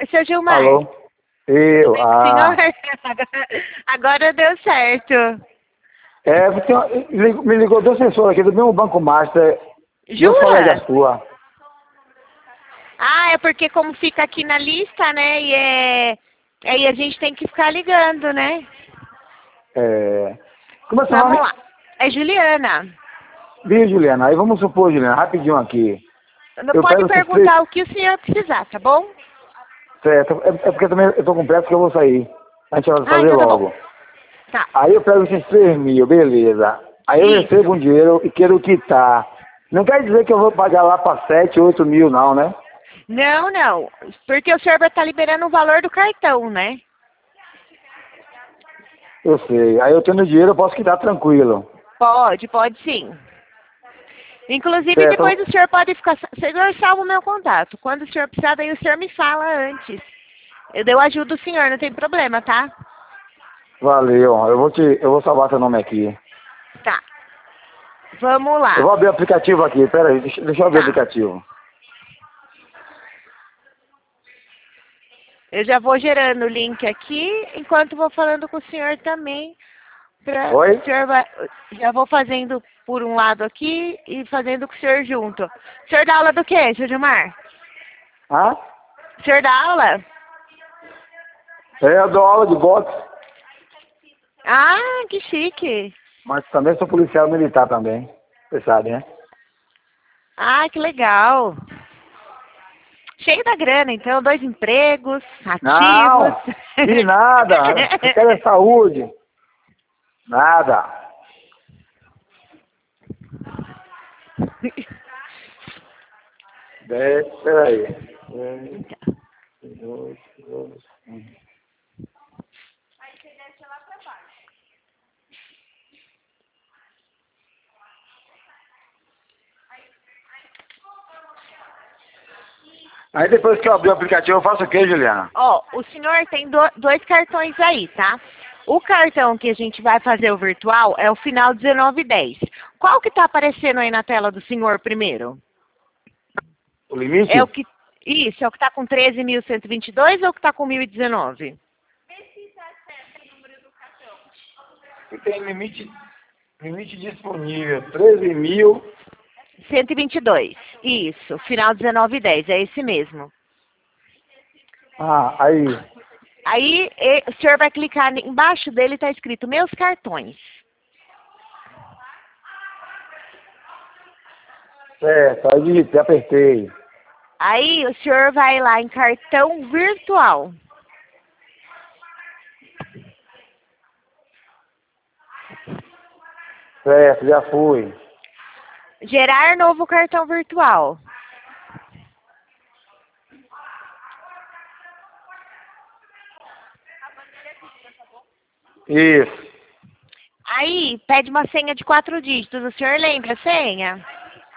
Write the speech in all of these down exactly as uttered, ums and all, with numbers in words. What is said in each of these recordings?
seu Gilmar. Alô? Eu, ah... Senhor, agora deu certo. É, você me ligou duas pessoas aqui do mesmo Banco Master. Duas Jura? colegas suas. Ah, é porque como fica aqui na lista, né? E é... aí a gente tem que ficar ligando, né? É... Como é seu Vamos nome? lá. É Juliana. Viu, Juliana? Aí vamos supor, Juliana, rapidinho aqui. Não Eu pode pego esses três... perguntar o que o senhor precisar, tá bom? Certo. É, é porque também eu tô com pressa que eu vou sair. A gente vai Ah, fazer então tá bom. logo. Tá. Aí eu pego esses três mil, beleza. Aí eu Isso. recebo um dinheiro e quero quitar. Não quer dizer que eu vou pagar lá para sete, oito mil, não, né? Não, não. Porque o senhor vai estar liberando o valor do cartão, né? Eu sei. Aí eu tendo dinheiro, eu posso quitar tranquilo. Pode, pode sim. Inclusive, depois Certo? o senhor pode ficar... O senhor salva o meu contato. Quando o senhor precisar, daí o senhor me fala antes. Eu, eu ajudo o senhor, não tem problema, tá? Valeu. Eu vou te, eu vou salvar seu nome aqui. Tá. Vamos Eu lá. vou abrir o aplicativo aqui. Pera aí, deixa, deixa eu abrir o Tá. aplicativo. Eu já vou gerando o link aqui, enquanto vou falando com o senhor também. Pra, Oi? o senhor vai, já vou fazendo por um lado aqui e fazendo com o senhor junto. O senhor dá aula do quê, seu Gilmar? Hã? O senhor dá aula? É, eu dou aula de boxe, Ah, que chique. mas também sou policial militar também. Você sabe, né? Ah, que legal. Cheio da grana, então, dois empregos, ativos. Não, de nada. Eu quero é saúde. Nada. Dez, peraí. Dez, dois, dois, um. Aí depois que eu abrir o aplicativo, eu faço o quê, Juliana? Ó, o senhor tem do- dois cartões aí, tá? O cartão que a gente vai fazer o virtual é o final dezenove dez. Qual que tá aparecendo aí na tela do senhor primeiro? O limite? É o que... Isso, é o que tá com treze mil cento e vinte e dois ou o que tá com mil e dezenove? E tem limite, limite disponível, treze mil. cento e vinte e dois. Isso, final dezenove dez, é esse mesmo. Ah, aí. Aí e- o senhor vai clicar embaixo dele, tá escrito meus cartões. Certo, aí digitei, apertei. Aí o senhor vai lá em cartão virtual. Certo, já fui. Gerar novo cartão virtual. Isso. Aí pede uma senha de quatro dígitos. O senhor lembra a senha?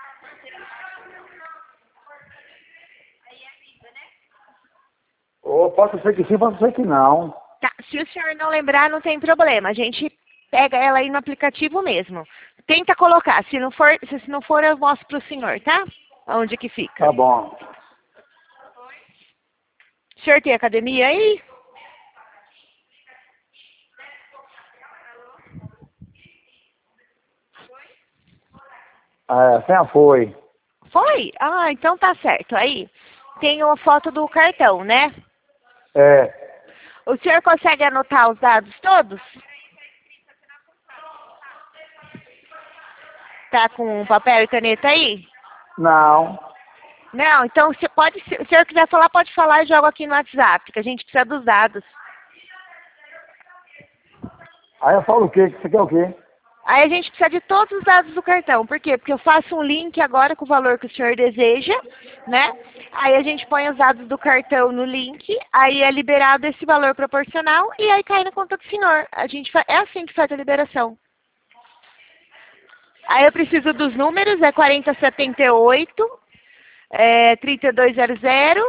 Ou posso ser que sim, posso ser que não. Tá, se o senhor não lembrar, não tem problema. A gente pega ela aí no aplicativo mesmo. Tenta colocar. Se não for, se não for eu mostro pro senhor, tá? Onde que fica. Tá bom. O senhor tem academia aí? É, a senha foi. Foi? Ah, então tá certo. Aí tem a foto do cartão, né? É. O senhor consegue anotar os dados todos? Tá com papel e caneta aí? Não. Não, então você pode, se o senhor quiser falar, pode falar e joga aqui no WhatsApp, que a gente precisa dos dados. Aí eu falo o quê? Você quer o quê? Aí a gente precisa de todos os dados do cartão. Por quê? Porque eu faço um link agora com o valor que o senhor deseja, né? Aí a gente põe os dados do cartão no link, aí é liberado esse valor proporcional e aí cai na conta do senhor. A gente fa... É assim que faz a liberação. Aí eu preciso dos números, é quarenta setenta e oito, é trinta e dois zero zero.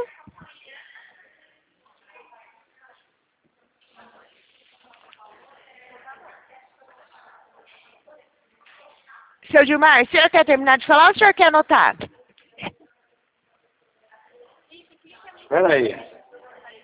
Seu Gilmar, o senhor quer terminar de falar ou o senhor quer anotar? Espera aí.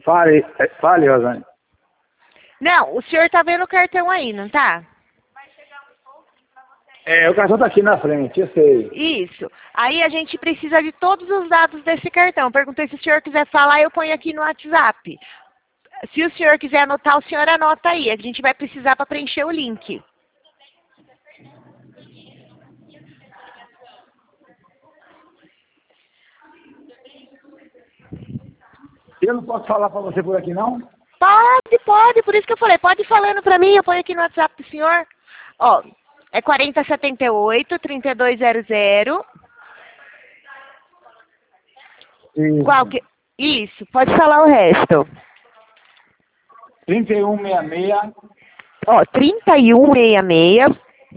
Fale, é, fale, Rosane. Não, o senhor tá vendo o cartão aí, não tá? É, o cartão tá aqui na frente, eu sei. Isso. Aí a gente precisa de todos os dados desse cartão. Perguntei se o senhor quiser falar, eu ponho aqui no WhatsApp. Se o senhor quiser anotar, o senhor anota aí. A gente vai precisar para preencher o link. Eu não posso falar para você por aqui, não? Pode, pode. Por isso que eu falei. Pode ir falando para mim, eu ponho aqui no WhatsApp do senhor. Ó, é quarenta setenta e oito, trinta e dois zero zero. Isso. Qual que... Isso, pode falar o resto. trinta e um sessenta e seis. Ó, trinta e um sessenta e seis.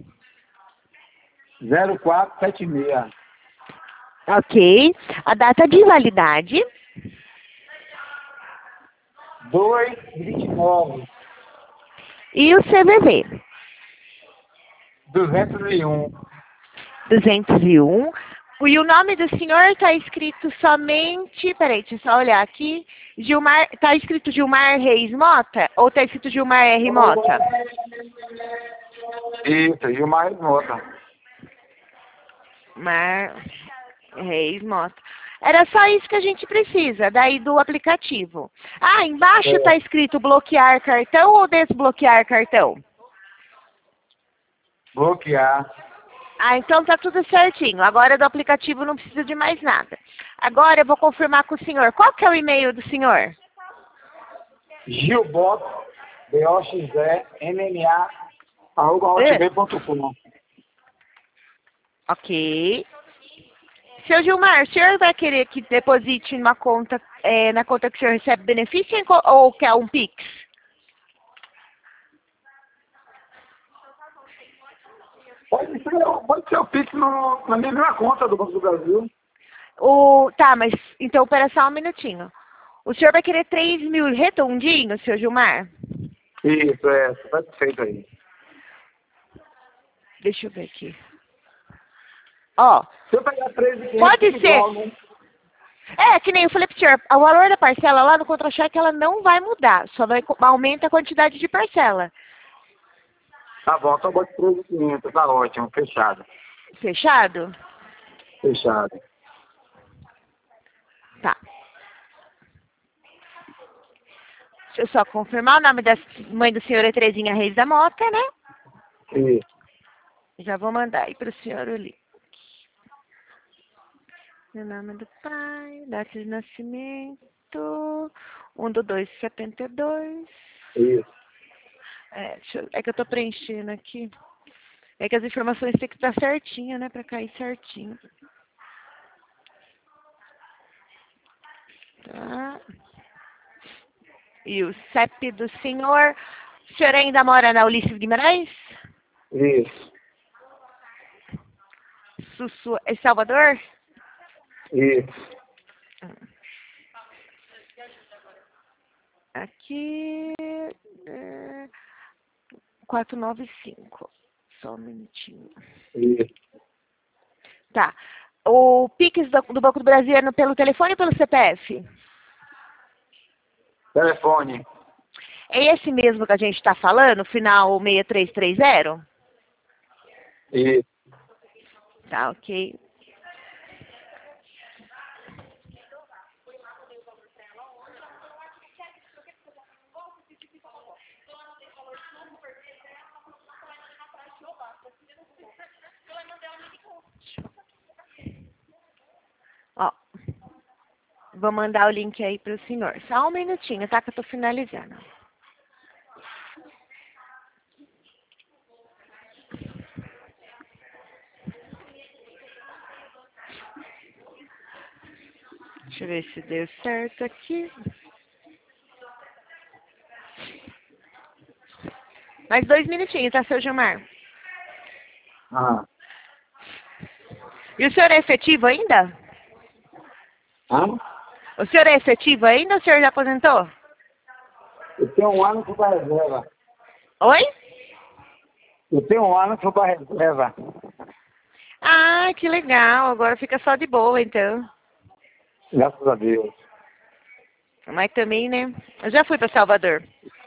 zero quatro sete seis. Ok. A data de validade. dois vinte e nove. E o C V V. duzentos e um. duzentos e um. E o nome do senhor está escrito somente... Peraí, deixa eu só olhar aqui. Gilmar... Está escrito Gilmar Reis Mota? Ou está escrito Gilmar R. Mota? Isso, Gilmar Mota. Mar Reis Mota. Era só isso que a gente precisa, daí do aplicativo. Ah, embaixo É. está escrito bloquear cartão ou desbloquear cartão? Bloquear. Ah, então tá tudo certinho. Agora do aplicativo não precisa de mais nada. Agora eu vou confirmar com o senhor. Qual que é o e-mail do senhor? Gilbot, B O X E, M M A, arroba hotmail ponto com. Ok. Seu Gilmar, o senhor vai querer que deposite numa conta, é, na conta que o senhor recebe benefício ou quer um Pix? Pode ser, pode ser o Pix no, na mesma conta do Banco do Brasil. O, tá, mas então pera só um minutinho. O senhor vai querer três mil redondinho, seu Gilmar? Isso, é, tá feito aí. Deixa eu ver aqui. Ó, Se eu pegar três mil e quinhentos, pode fica ser. igual, né? É, que nem eu falei pro senhor, o valor da parcela lá no contra-cheque ela não vai mudar, só vai aumenta a quantidade de parcela. Tá bom, então bota três mil e quinhentos, tá ótimo, fechado. Fechado? Fechado. Tá. Deixa eu só confirmar o nome da mãe do senhor é Terezinha Reis da Mota, né? Isso. Já vou mandar aí pro senhor o link. O nome do pai, data de nascimento, um do dois de setenta e dois. Isso. É, deixa eu- é que eu tô preenchendo aqui. É que as informações têm que estar certinhas, né? Pra cair certinho. Tá. E o C E P do senhor. O senhor ainda mora na Ulisses Guimarães? Isso. Sussu, é Salvador? Isso. Aqui. É, quatrocentos e noventa e cinco. Só um minutinho. Isso. Tá. O Pix do, do Banco do Brasil é no, pelo telefone ou pelo C P F? Telefone. É esse mesmo que a gente está falando, final seis três três zero? Isso. Tá, ok. Ó, vou mandar o link aí pro senhor. Só um minutinho, tá? Que eu tô finalizando. Deixa eu ver se deu certo aqui. Mais dois minutinhos, tá, seu Gilmar? Ah. E o senhor é efetivo ainda? Hã? O senhor é efetivo ainda ou o senhor já aposentou? Eu tenho um ano que eu para reserva. Oi? Eu tenho um ano que eu para reserva. Ah, que legal. Agora fica só de boa, então. Graças a Deus. Mas também, né? Eu já fui para Salvador.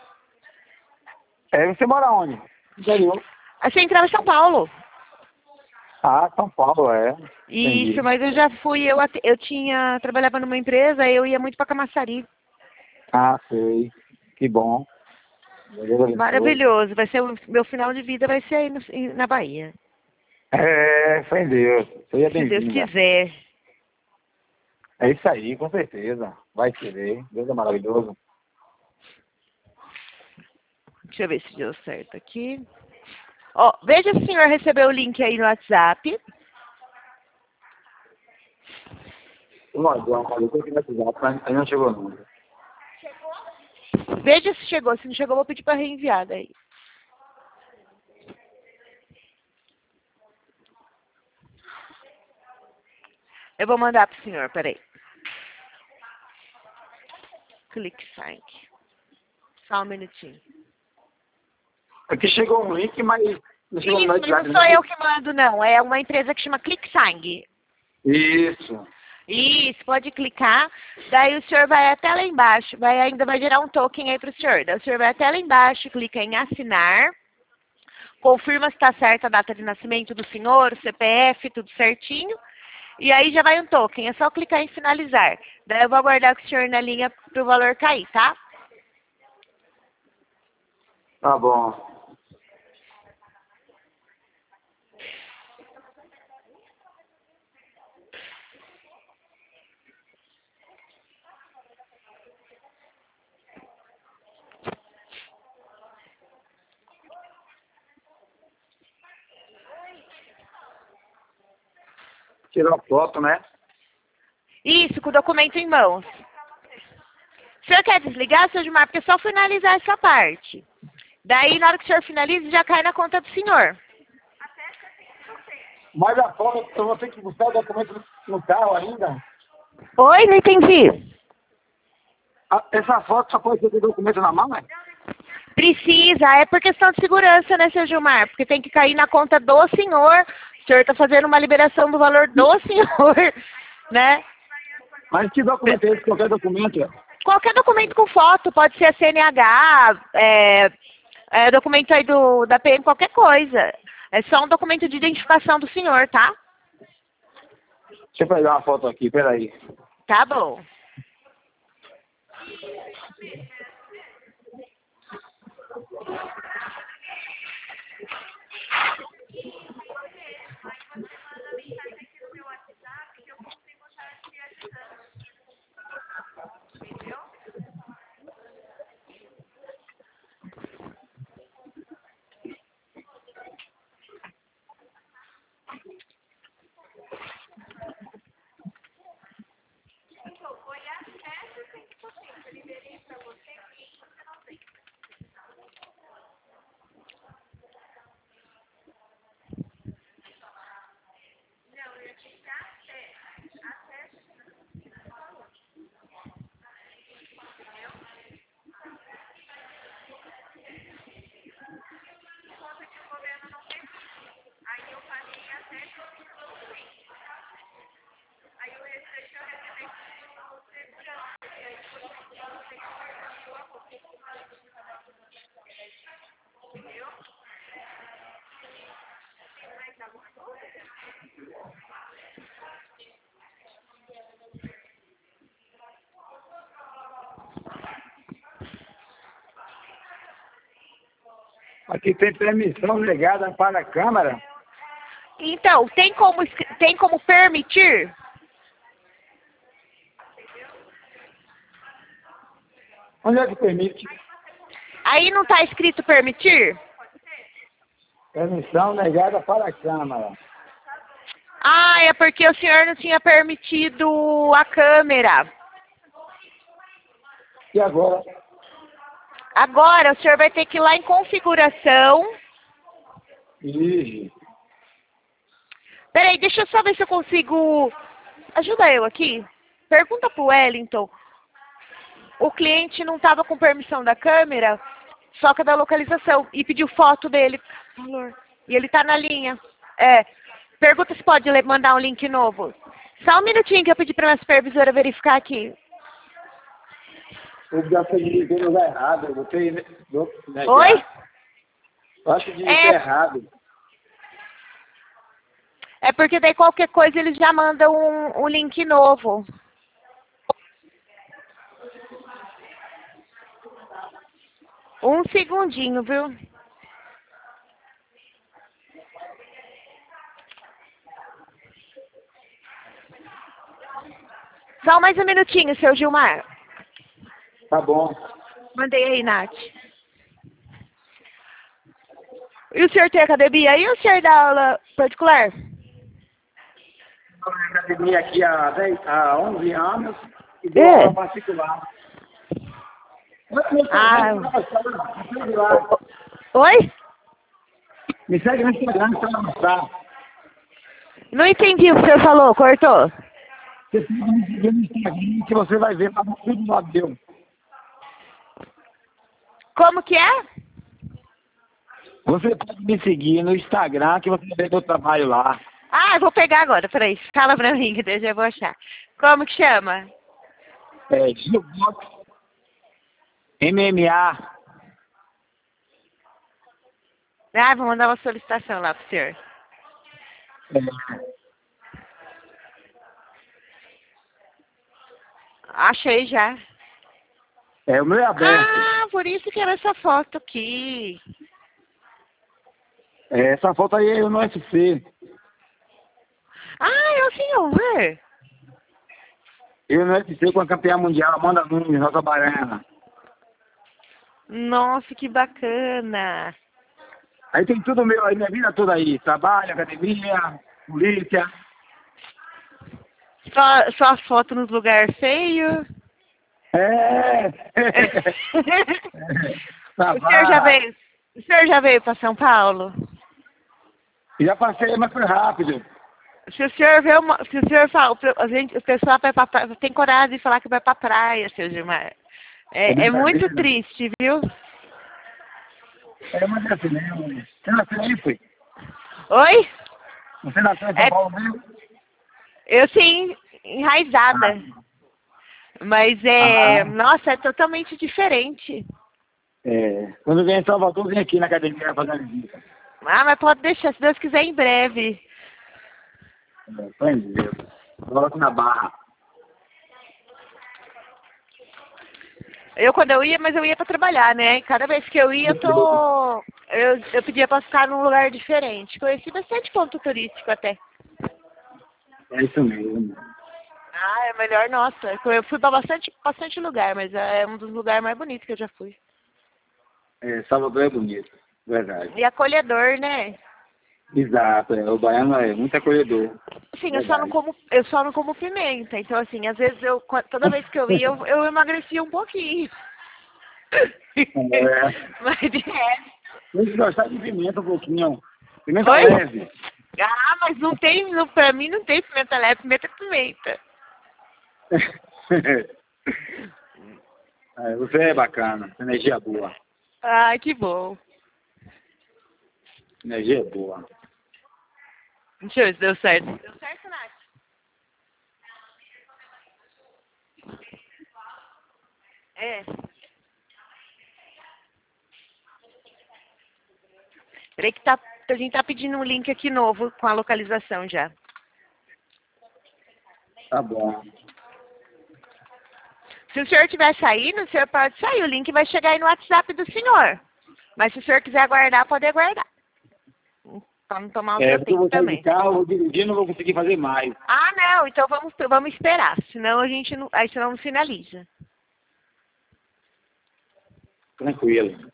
É, você mora onde? Interior. A Central em São Paulo. Ah, São Paulo, é. Isso, Entendi. mas eu já fui, eu, ate- eu tinha, trabalhava numa empresa, eu ia muito para Camaçari. Ah, sei. Que bom. Deus abençoe. Maravilhoso, vai ser o meu final de vida, vai ser aí no- em- na Bahia. É, fé em Deus. Seja Se Deus bem-vinda. quiser. É isso aí, com certeza. Vai querer. Deus é maravilhoso. Deixa eu ver se deu certo aqui. Ó, veja se o senhor recebeu o link aí no WhatsApp. Olha, eu tô aqui no WhatsApp, mas ainda não chegou não. Veja se chegou. Se não chegou, eu vou pedir para reenviar daí. Eu vou mandar pro senhor, peraí. Clique sign. Só um minutinho. Aqui chegou um link, mas não chegou no Isso, mas WhatsApp. não sou eu que mando, não. É uma empresa que chama ClickSang. Isso. Isso, pode clicar. Daí o senhor vai até lá embaixo. Vai, ainda vai gerar um token aí para o senhor. Daí o senhor vai até lá embaixo, clica em assinar. Confirma se está certa a data de nascimento do senhor, o C P F, tudo certinho. E aí já vai um token. É só clicar em finalizar. Daí eu vou aguardar com o senhor na linha para o valor cair, tá? Tá bom. Tirou a foto, né? Isso, com o documento em mãos. O senhor quer desligar, seu Gilmar? Porque é só finalizar essa parte. Daí, na hora que o senhor finaliza, já cai na conta do senhor. Mas a foto, eu vou ter que buscar o documento no carro ainda. Oi, não entendi. Ah, essa foto só pode ter o documento na mão, né? Precisa, é por questão de segurança, né, seu Gilmar? Porque tem que cair na conta do senhor. O senhor está fazendo uma liberação do valor do senhor, né? Mas que documento é esse? Qualquer documento? Qualquer documento com foto, pode ser C N H, é, é, documento aí do, da P M, qualquer coisa. É só um documento de identificação do senhor, tá? Deixa eu pegar uma foto aqui, peraí. Tá bom. Aqui tem permissão negada para a Câmara. Então, tem como, escre- tem como permitir? Onde é que permite? Aí não está escrito permitir? Permissão negada para a Câmara. Ah, é porque o senhor não tinha permitido a câmera. E agora? Agora o senhor vai ter que ir lá em configuração. Ih, Peraí, deixa eu só ver se eu consigo... Ajuda eu aqui. Pergunta pro Wellington. O cliente não estava com permissão da câmera, só que da localização. E pediu foto dele. Valor. E ele tá na linha. É. Pergunta se pode le- mandar um link novo. Só um minutinho que eu pedi para minha supervisora verificar aqui. Eu já digitei no lugar errado. Eu botei. Né, Oi? Eu acho que digitei É... errado. É porque daí qualquer coisa eles já mandam um, um link novo. Um segundinho, viu? Só mais um minutinho, seu Gilmar. Tá bom. Mandei aí, Nath. E o senhor tem academia? E o senhor dá aula particular? Eu na academia aqui há, dez, há onze anos e dou É. aula particular. Ah. Me segue lá. Oi? Me segue no Instagram, que você vai mostrar. Não entendi o que o senhor falou, cortou. Você pode me seguir no Instagram que você vai ver, tá tudo do lado deu. Como que é? Você pode me seguir no Instagram que você vai ver meu trabalho lá. Ah, eu vou pegar agora, peraí. Fala pra mim que deixa eu vou achar. Como que chama? É, Gilbox M M A. Ah, vou mandar uma solicitação lá pro senhor. É, Achei já. é, o meu é aberto. Ah, por isso que era essa foto aqui. É, essa foto aí é no U F C. Ah, é o senhor. Eu no U F C com a campeã mundial, Amanda Nunes, Rosa Baiana. Nossa, que bacana. Aí tem tudo meu aí, minha vida toda aí. Trabalho, academia, polícia. Só, só as fotos nos lugares feios. É. O senhor já veio, o senhor já veio para São Paulo? Já passei, mas foi rápido. Se o senhor vê uma, se o senhor fala, a gente, o pessoal vai pra, praia, tem coragem de falar que vai pra praia, seu Gilmar. É, é muito triste, viu? É, mas é assim mesmo. Você nasceu aí, foi? Oi? Você nasceu em São É, Paulo mesmo? eu sim, enraizada. Ah. Mas é, Ah. nossa, é totalmente diferente. É. Quando vem em Salvador, vem aqui na academia fazer a visita. Ah, mas pode deixar, se Deus quiser, em breve. É, foi em Deus. Coloca na barra. Eu quando eu ia, mas eu ia para trabalhar, né? Cada vez que eu ia, eu tô. Eu, eu pedia para ficar num lugar diferente. Conheci bastante ponto turístico até. É isso mesmo. Ah, é melhor, nossa. Eu fui para bastante, bastante lugar, mas é um dos lugares mais bonitos que eu já fui. É, Salvador é bonito, verdade. E acolhedor, né? Exato, é. O baiano é muito acolhedor. Sim, eu só não como, eu só não como pimenta. Então, assim, às vezes eu, toda vez que eu ia, eu, eu emagrecia um pouquinho. É. Mas de resto. Tem que gostar de pimenta um pouquinho. Pimenta Oi? leve. Ah, mas não tem, não, pra mim não tem pimenta leve, pimenta é pimenta. É, você é bacana, energia boa. Ai, que bom. Energia boa. Deixa eu ver se deu certo. Deu certo, Nath? É. Peraí que tá, a gente tá pedindo um link aqui novo com a localização já. Tá bom. Se o senhor estiver saindo, o senhor pode sair. O link vai chegar aí no WhatsApp do senhor. Mas se o senhor quiser aguardar, pode aguardar. Pra não tomar o É, seu porque eu tempo vou sair também. de carro, vou dirigir, não vou conseguir fazer mais. Ah, não. Então vamos, vamos esperar. Senão a gente não, aí senão não finaliza. Tranquilo.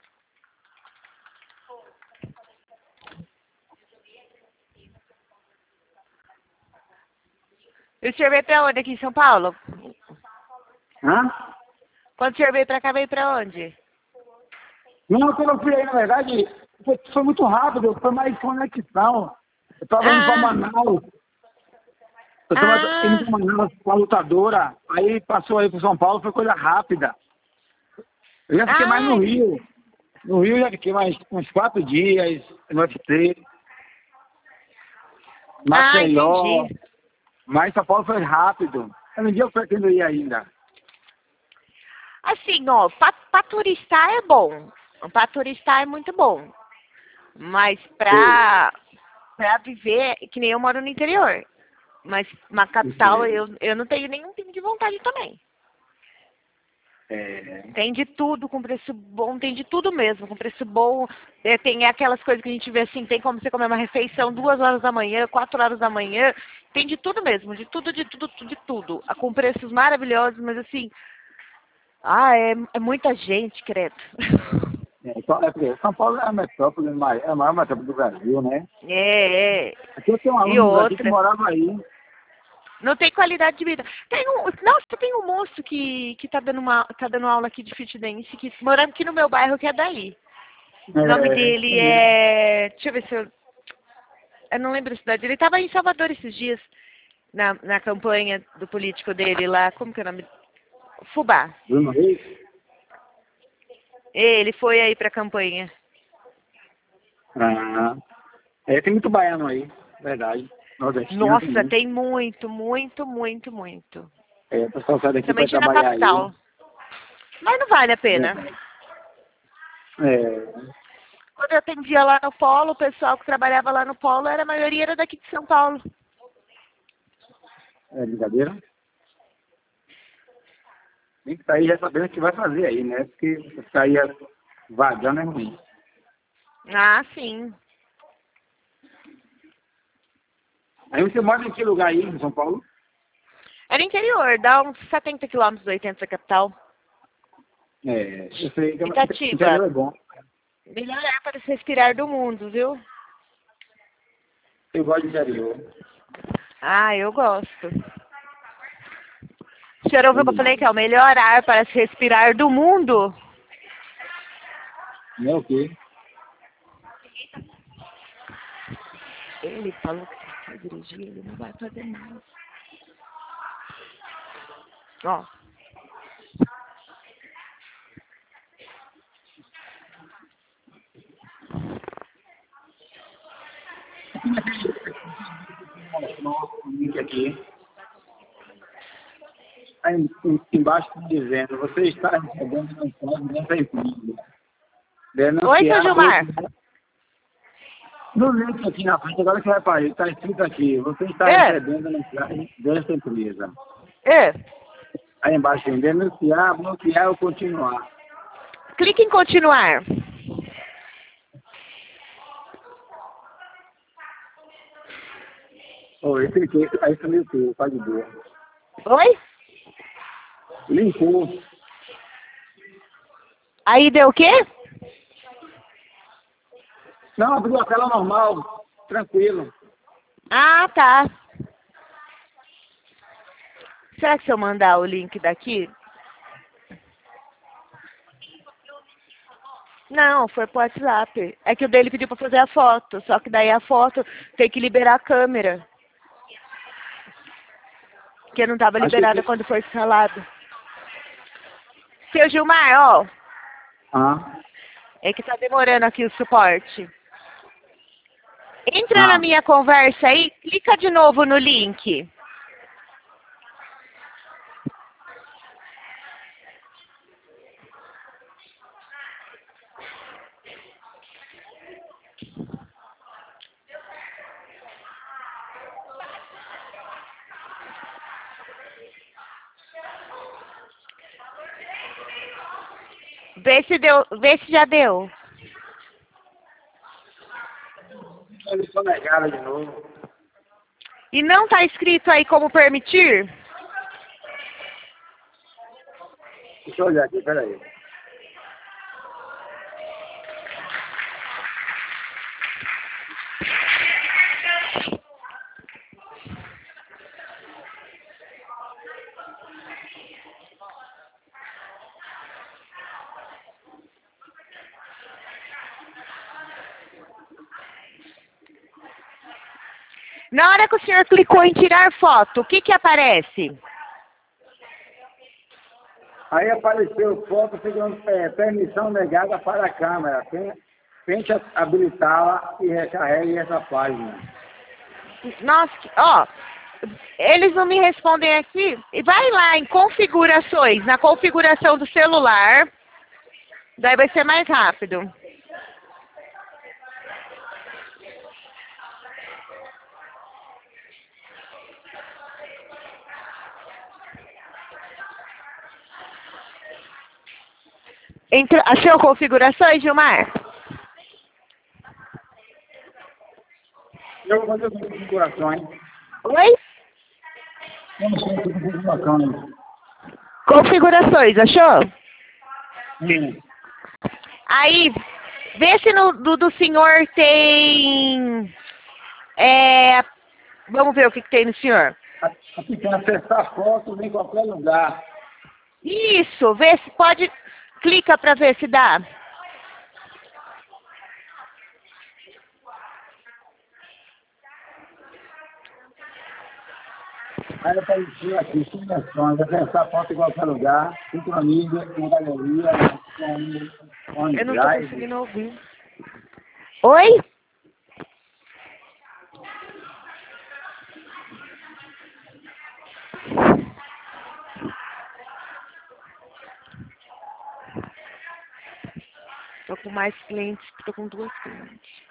E o senhor veio pra onde aqui em São Paulo? Hã? Quando o senhor veio pra cá, veio pra onde? Não, quando eu fui aí, na verdade, foi, foi muito rápido, foi mais conexão. Eu tava indo pra Ah. Manaus. Eu tava Ah. indo pra Manaus com a lutadora, aí passou aí pro São Paulo, foi coisa rápida. Eu já fiquei Ah. mais no Rio. No Rio já fiquei mais uns quatro dias, no U F C. Maceió. Ah, entendi. Mas São Paulo foi rápido. Um dia eu pretendo ir ainda. A Assim, ó, para turistar é bom. Para turistar é muito bom. Mas pra, pra viver, que nem eu moro no interior. Mas na capital eu, eu não tenho nenhum tipo de vontade também. É. Tem de tudo com preço bom, tem de tudo mesmo, com preço bom. É, tem aquelas coisas que a gente vê assim, tem como você comer uma refeição duas horas da manhã, quatro horas da manhã. Tem de tudo mesmo, de tudo, de tudo, de tudo. Com preços maravilhosos, mas assim, ah, é, é muita gente, credo. É, São é porque São Paulo é a metrópole, mai- é a maior metrópole do Brasil, né? É, é. Aqui eu tenho um E aluno do Brasil que outra, morava aí. não tem qualidade de vida. Tem um, nossa, tem um moço que, que tá, dando uma, tá dando aula aqui de fit dance, que morando aqui no meu bairro, que é daí. O nome É, dele é... Deixa eu ver se eu... Eu não lembro a cidade. Ele estava em Salvador esses dias, na, na campanha do político dele lá. Como que é o nome? Fubá. Bruno Reis? Ele foi aí pra campanha. Ah, é, tem muito baiano aí, verdade. Nordestino tem Nossa, muito. tem muito, muito, muito, muito. É, o pessoal sai daqui para Principalmente na trabalhar aí. capital. Mas não vale a pena. Verdade. É, Quando eu atendia lá no Polo, o pessoal que trabalhava lá no Polo, era, a maioria era daqui de São Paulo. é brincadeira. Tem que sair já sabendo o que vai fazer aí, né? Porque ficar aí vagando é ruim. Ah, sim. Aí você mora em que lugar aí, em São Paulo? É no interior, dá uns setenta quilômetros, oitenta da capital. É, eu sei que o Itatiba. interior é bom. Melhor é para se respirar do mundo, viu? Eu gosto de interior. Ah, eu gosto. O senhor ouviu que eu falei que é o melhor ar para se respirar do mundo? Não é o quê? Ele falou que se for dirigir, ele não vai fazer mais. Ó. Nossa, link aqui. Aí embaixo está dizendo, você está recebendo mensagem dessa empresa. Oi, seu Gilmar. No link aqui na frente, agora que vai para ele, está escrito aqui, você está É. recebendo mensagem dessa empresa. É. Aí embaixo tem denunciar, bloquear ou continuar. Clique em continuar. Oi, cliquei, aí você limpou, tá de boa. Oi? Limpou. Aí deu o quê? Não, abriu a tela normal, tranquilo. Ah, tá. Será que se eu mandar o link daqui? Não, foi pro WhatsApp. É que o dele pediu pra fazer a foto, só que daí a foto tem que liberar a câmera. Porque não estava liberada que... quando foi instalado. Seu Gilmar, ó. Ah. É que tá demorando aqui o suporte. Entra Ah. na minha conversa aí, clica de novo no link. Vê se deu, vê se já deu. Eles são negados de novo. E não tá escrito aí como permitir? Deixa eu olhar aqui, peraí. Na hora que o senhor clicou em tirar foto, o que que aparece? Aí apareceu foto pedindo é, permissão negada para a câmera. Tente habilitá-la e recarregue essa página. Nossa, ó, Eles não me respondem aqui. E vai lá em configurações, na configuração do celular. Daí vai ser mais rápido. Entrou, achou configurações, Gilmar? Eu vou fazer as configurações. Oi? Eu não sei as configurações. Configurações, achou? Sim. Aí, vê se no do, do senhor tem... É, vamos ver o que, que tem no senhor. Aqui tem acessar fotos em qualquer lugar. Isso, vê se pode... Clica para ver se dá. Aí apareceu aqui, sugestões, acessar foto em qualquer lugar, sincronia, com galeria, com OneDrive. Eu não estou conseguindo ouvir. Oi? Estou com mais clientes, estou com duas clientes.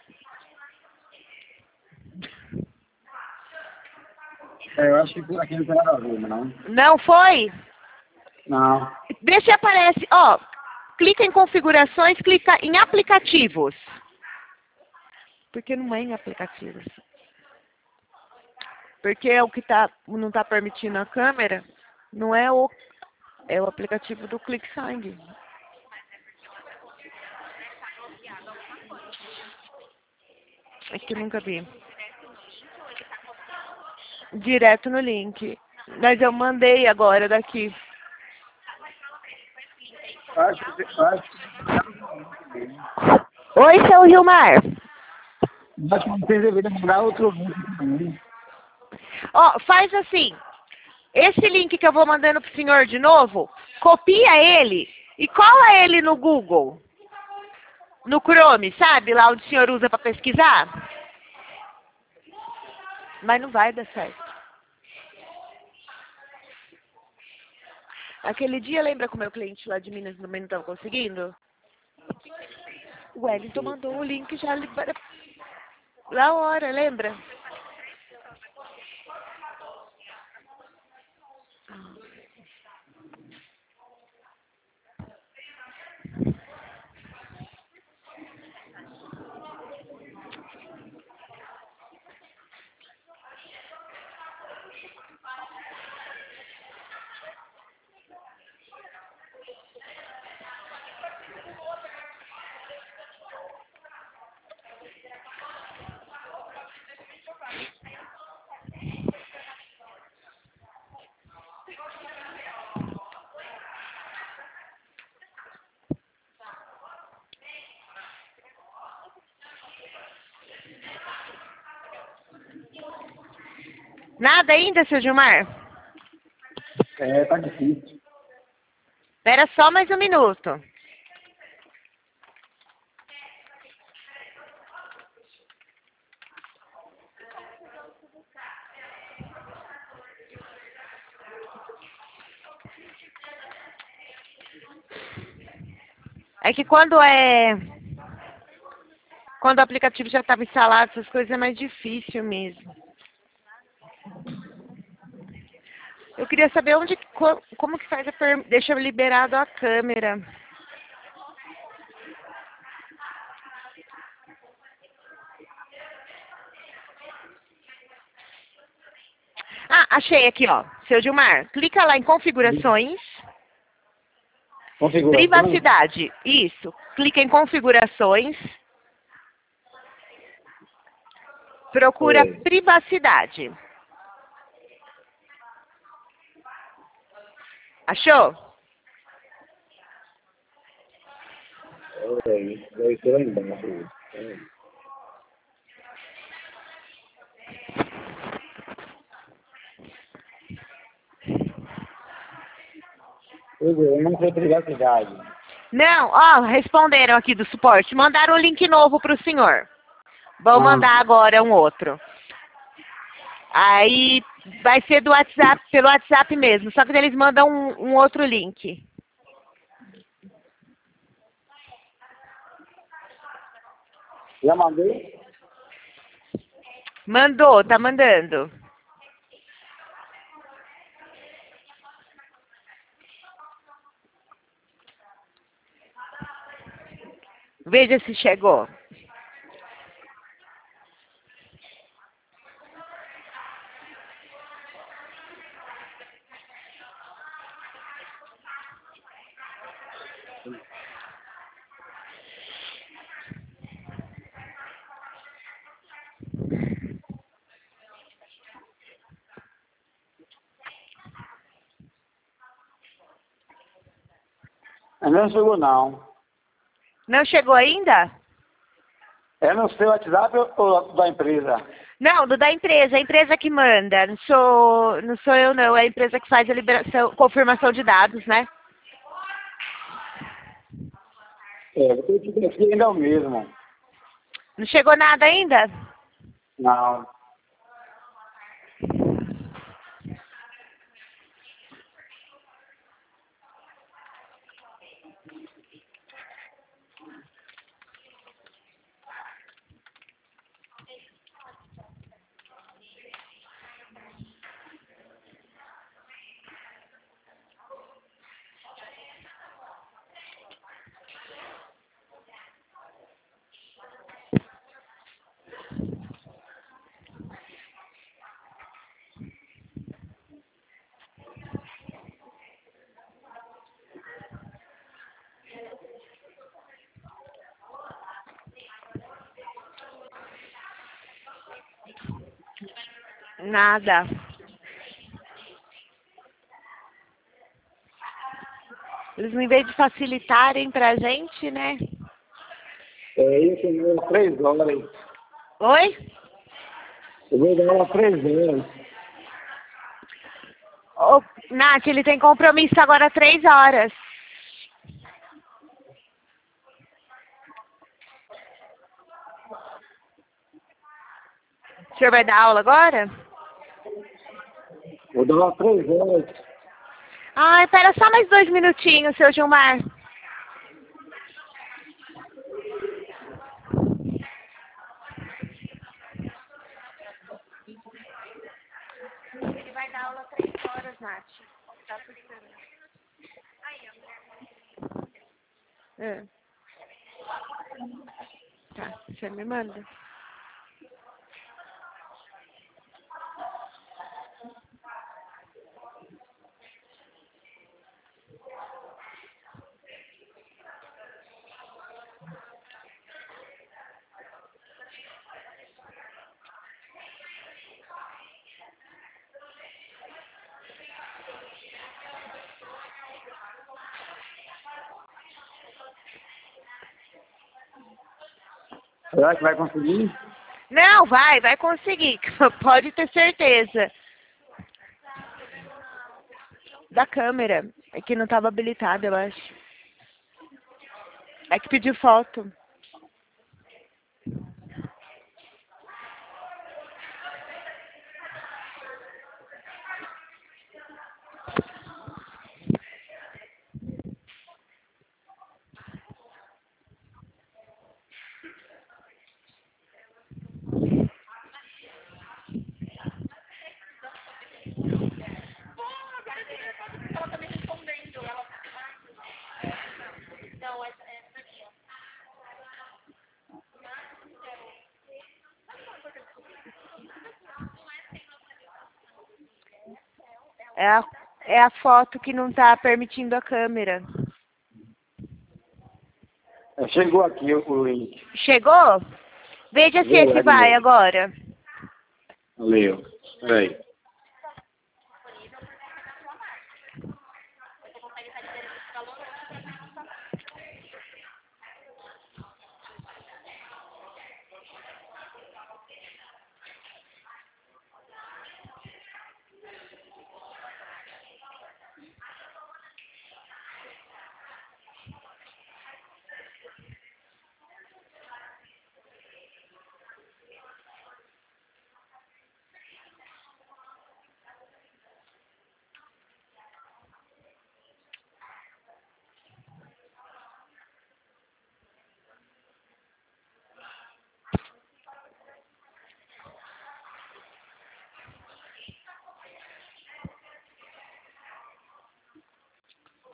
É, eu acho que por aqui não tem nada a ver, não. Não foi? Não. Vê se aparece, ó, clica em configurações, clica em aplicativos. Porque não é em aplicativos. Porque é o que tá, não está permitindo a câmera, não é o, é o aplicativo do ClickSign. É que eu nunca vi. Direto no link. Mas eu mandei agora daqui. Acho que... Acho, Oi, seu Gilmar. acho que você deveria mandar outro link também. Ó, faz assim. Esse link que eu vou mandando pro senhor de novo, copia ele e cola ele no Google. No Chrome, sabe? Lá onde o senhor usa para pesquisar. Mas não vai dar certo. Aquele dia, lembra que o meu cliente lá de Minas também não estava conseguindo? O Wellington mandou o link já libera... na hora, lembra? Nada ainda, seu Gilmar? É, tá difícil. Espera só mais um minuto. É que quando é... Quando o aplicativo já estava instalado, essas coisas é mais difícil mesmo. Eu queria saber onde, como que faz a per... deixa liberado a câmera. Ah, achei aqui, ó. Seu Gilmar, clica lá em configurações. Configuração? Privacidade. Isso. Clica em configurações. Procura Oi. privacidade. Achou? Oi, deve ser lá embaixo. Eu não sei privacidade. Não, ó, responderam aqui do suporte. Mandaram um link novo para o senhor. Vou Ah. mandar agora um outro. Aí vai ser do WhatsApp, pelo WhatsApp mesmo, só que eles mandam um, um outro link. Já mandei? Mandou, tá mandando. Veja se chegou. Ainda não chegou não. Não chegou ainda? É no seu WhatsApp ou da empresa? Não, do da empresa, a empresa que manda. Não sou, não sou eu não, é a empresa que faz a liberação, confirmação de dados, né? É, eu tenho que aqui ainda é o mesmo. Não chegou nada ainda? Não. Nada. Eles, em vez de facilitarem pra gente, né? É isso, mesmo, três horas. Oi? Eu vou dar ela três horas. Ô, Nath, ele tem compromisso agora às três horas. O senhor vai dar aula agora? Vou dar ela três horas. Ai, pera só mais dois minutinhos, seu Gilmar. Ele vai dar aula três horas, Nath. Tá por esperando. É. Tá, você me manda. Será que vai conseguir? Não, vai, vai conseguir. Pode ter certeza. Da câmera. É que não estava habilitada, eu acho. É que pediu foto. É a, é a foto que não está permitindo a câmera. É, chegou aqui o, o link. Chegou? Veja se Vou esse lá de vai novo. agora. Valeu. Peraí.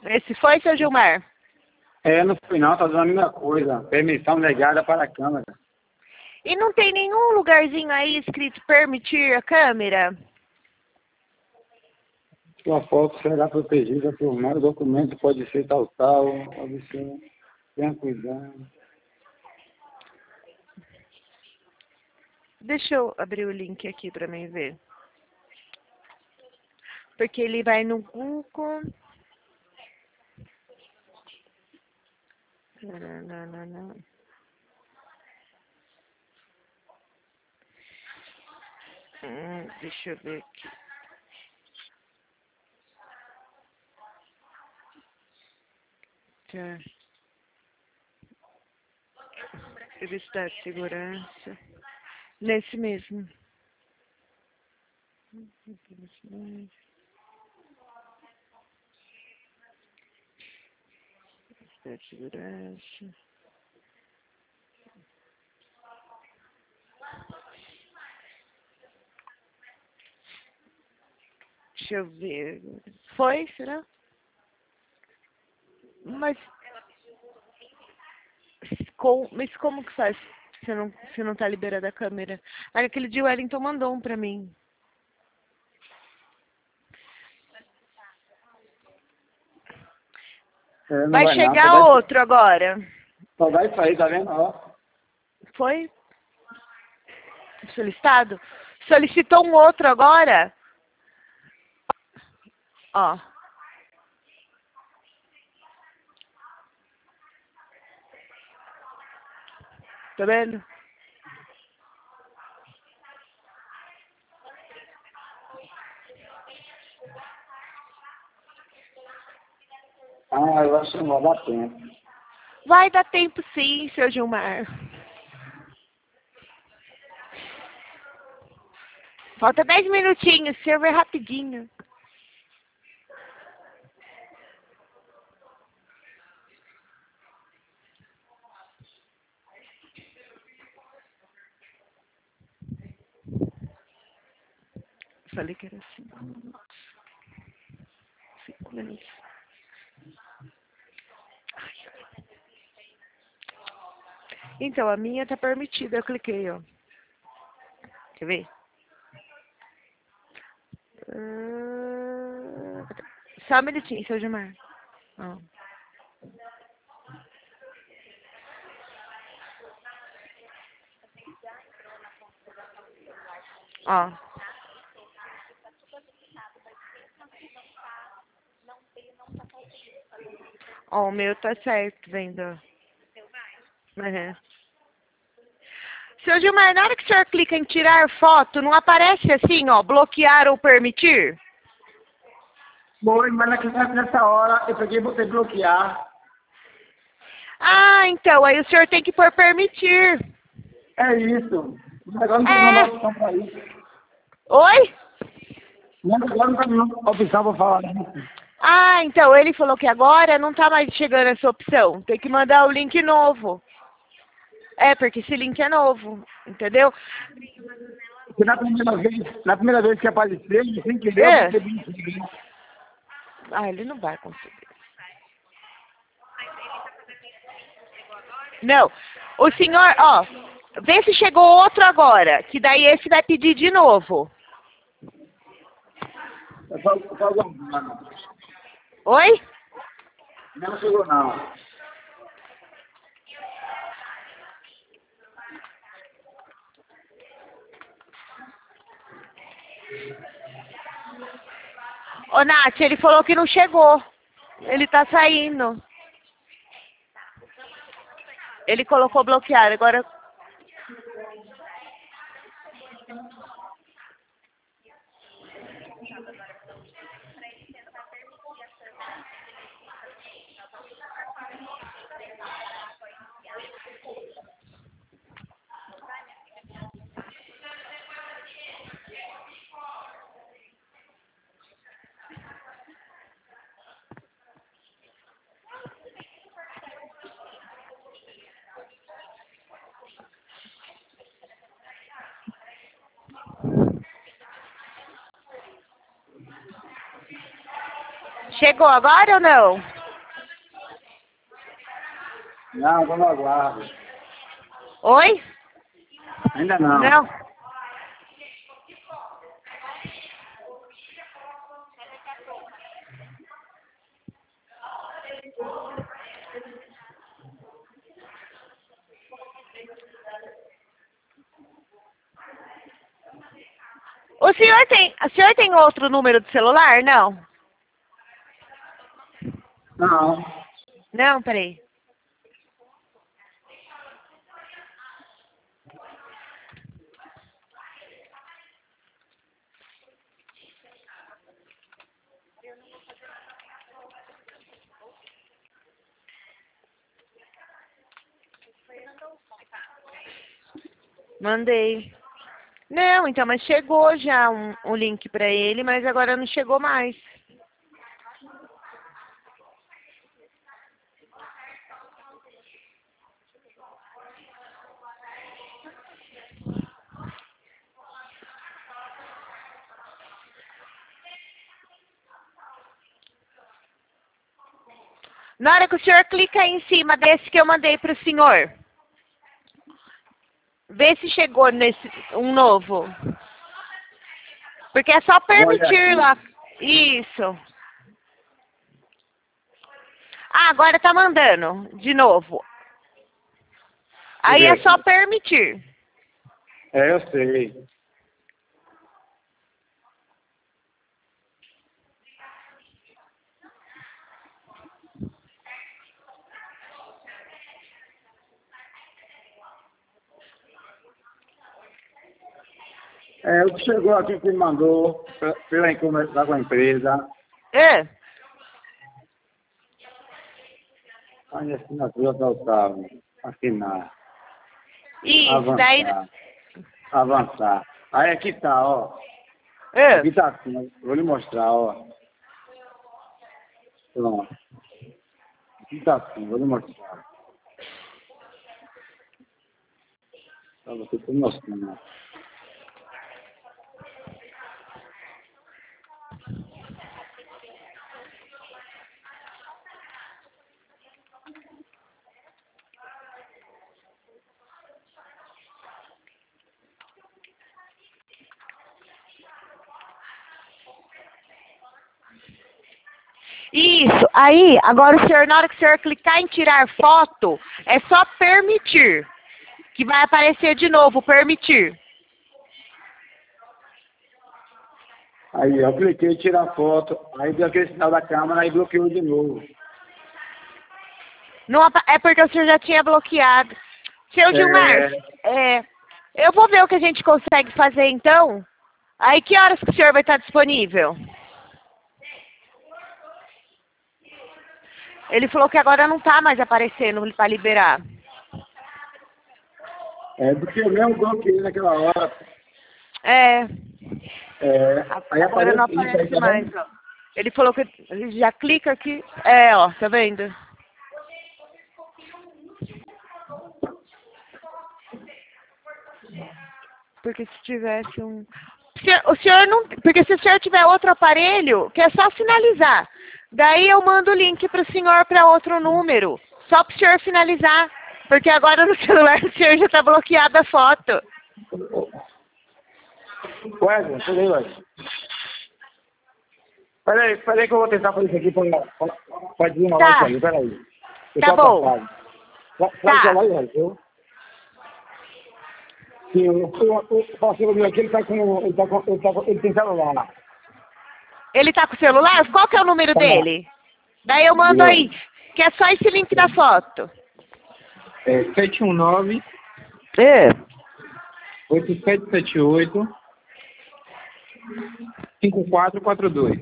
Esse foi, seu Gilmar? É, no final tá dando a mesma coisa. Permissão negada para a câmera. E não tem nenhum lugarzinho aí escrito permitir a câmera? Sua foto será protegida por mais documento, pode ser tal, tal, pode ser. Tenha cuidado. Deixa eu abrir o link aqui pra mim ver. Porque ele vai no Google. Não, não, não, não. Hum, deixa eu ver aqui. Tá. Publicidade de segurança. Nesse mesmo. Publicidade. Publicidade de segurança. Deixa eu ver. Foi, será? Mas, com, mas como que faz se não, se não tá liberada a câmera? Aí aquele de Wellington mandou um pra mim. É, não Vai vai não, chegar só vai, outro agora. só vai sair, tá vendo? Ó. Foi? Solicitado? Solicitou um outro agora? Ó. Tá vendo? Ah, eu acho que não vai dar tempo. Vai dar tempo sim, seu Gilmar. Falta dez minutinhos, server rapidinho. Falei que era cinco minutos. Cinco minutos. Então, a minha tá permitida, eu cliquei, ó. Quer ver? Ah, Só um minutinho, seu Gilmar. Ó. Ó. Ó, o meu tá certo, vendo? Uhum. Seu Gilmar, na hora que o senhor clica em tirar foto, não aparece assim, ó, bloquear ou permitir? Bom, mas naquela- nessa hora eu peguei e botei bloquear. Ah, então, aí o senhor tem que pôr permitir. É isso. Agora não tem É. nenhuma opção para isso. Oi? Não, agora não tem nenhuma opção para falar isso. Ah, então, ele falou que agora não tá mais chegando essa opção. Tem que mandar o link novo. É, porque esse link é novo, entendeu? Porque na primeira vez, na primeira vez que apareceu, sem querer, eu É. botei bloquear. Ah, ele não vai conseguir. Não, o senhor, ó, vê se chegou outro agora, que daí esse vai pedir de novo. Eu só, eu só aguardando. Oi? Não chegou não. Ô, Nath, ele falou que não chegou. Ele tá saindo. Ele colocou bloquear, agora... Chegou agora ou não? Não, vamos aguardar. Oi? Ainda não. Não. O senhor tem, o senhor tem outro número de celular? Não. Não. Não, peraí. Mandei. Não, então, mas chegou já um, um link pra ele, mas agora não chegou mais. Na hora que o senhor clica aí em cima desse que eu mandei pro senhor, vê se chegou nesse um novo. Porque é só permitir lá. Isso. Ah, agora tá mandando de novo. Aí é só permitir. É, eu sei. É, o que chegou aqui que me mandou pe- pela encomenda da empresa. É. A minha assinatura da Otávio. Assinar. Isso, daí. Avançar. Avançar. Aí aqui tá, ó. É. Aqui tá assim, ó. Vou lhe mostrar, ó. Pronto. Aqui tá assim, vou lhe mostrar. Pra você ter noção. Isso. Aí, agora o senhor, na hora que o senhor clicar em tirar foto, é só permitir. Que vai aparecer de novo, permitir. Aí, eu cliquei em tirar foto, aí deu aquele sinal da câmera, aí bloqueou de novo. Não, apa- é porque o senhor já tinha bloqueado. Seu Gilmar, É, é, eu vou ver o que a gente consegue fazer então. Aí que horas que o senhor vai estar disponível? Ele falou que agora não está mais aparecendo para liberar. é porque eu mesmo bloqueei naquela hora. É, É, aí agora não aparece isso aí, aparece tá mais, vendo? ó. Ele falou que ele já clica aqui. É, ó, tá vendo? Porque se tivesse um... O senhor, o senhor não... Porque se o senhor tiver outro aparelho, que é só finalizar. Daí eu mando o link para o senhor para outro número. Só para o senhor finalizar. Porque agora no celular do senhor já está bloqueada a foto. Wesley, peraí, Wesley. Peraí, peraí que eu vou tentar fazer isso aqui pra, pra, pra desenrolar Tá. isso aí, peraí. Eu Tá tô bom. atrasado. Vai vai Tá. celular aí, Wesley. Sim, o, o, o parceiro meu aqui, ele tá com, ele tá com, ele tá com, ele tem celular lá. Ele tá com o celular? Qual que é o número Tá lá. dele? Daí eu mando Beleza. aí. Que é só esse link da foto. É sete um nove, É. oito sete sete oito, cinco quatro quatro dois.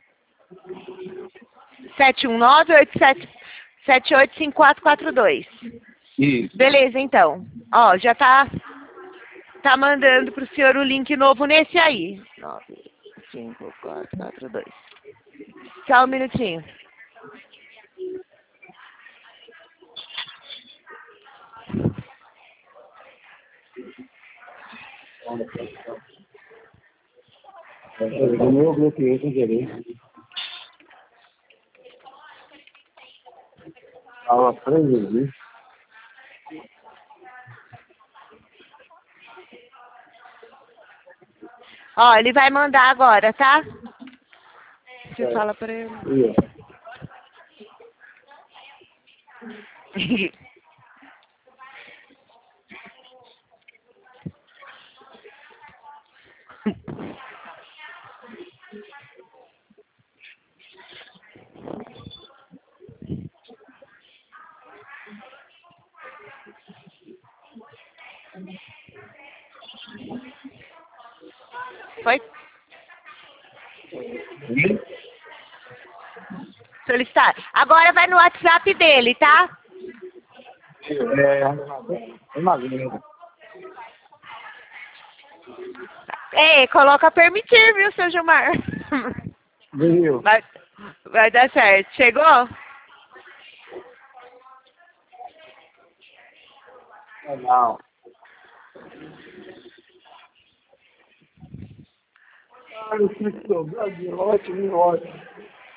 sete um nove, oito sete sete oito cinco quatro quatro dois. Isso. Beleza, então. Ó, já tá, tá mandando pro senhor o link novo nesse aí. nove cinco quatro quatro dois. Só um minutinho. O meu eu bloqueei sem querer. Aula frente. Ó, ele vai mandar agora, tá? Você É. fala pra ele. Foi? Sim. Solicitar. Agora vai no WhatsApp dele, tá? É, imagina. Ei, coloca permitir, viu, seu Gilmar? Viu? Vai, vai dar certo. Chegou? Não. Ai, eu fico dobrado, ótimo, ótimo.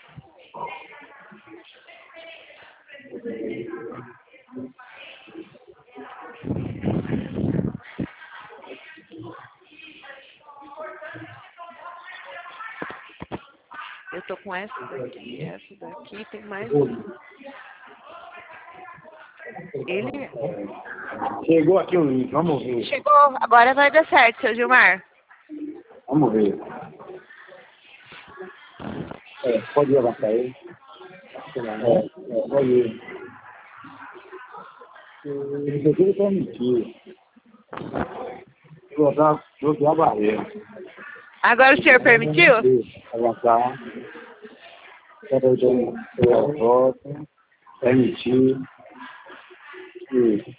Eu tô com essa daqui, essa daqui, tem mais. Ele Chegou aqui o link, vamos ver. chegou, agora vai dar certo, seu Gilmar. Vamos ver. É, pode avançar aí. É, é, pode ir. Isso aqui é mentira. Vou botar, vou botar a barreira. Agora o senhor permitiu? Avançar. Quero ver a volta. Permitir. Isso.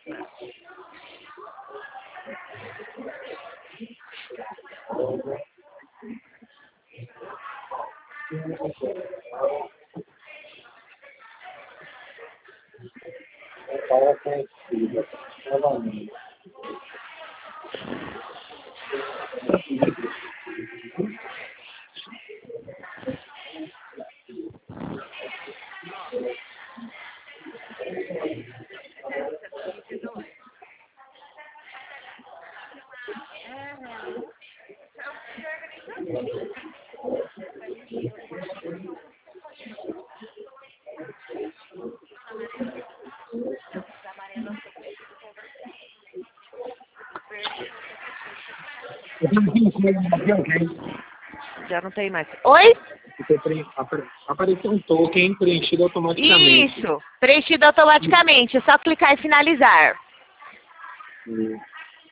Já não tem mais. Oi? Apareceu um token preenchido automaticamente. Isso, preenchido automaticamente. É só clicar em finalizar. Hum.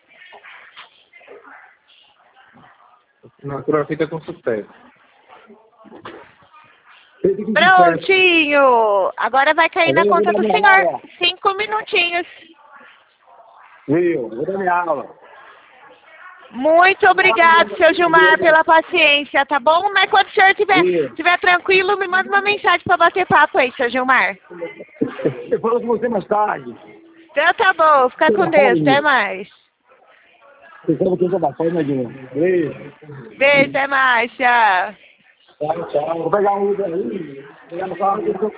Assinatura feita com sucesso. Prontinho! Agora vai cair na conta do senhor. Cinco minutinhos. Viu? Vou dar minha aula. Muito obrigado, seu Gilmar, pela paciência, tá bom? Mas quando o senhor estiver estiver tranquilo, me manda uma mensagem para bater papo aí, seu Gilmar. Eu falo com você mais tarde. Então tá bom, fica com Deus, até mais. Você sabe quem tá passando, Nadinha? Beijo. Beijo, até mais, tchau. Tchau, tchau. Vou pegar um Uber aí. Pegar no carro.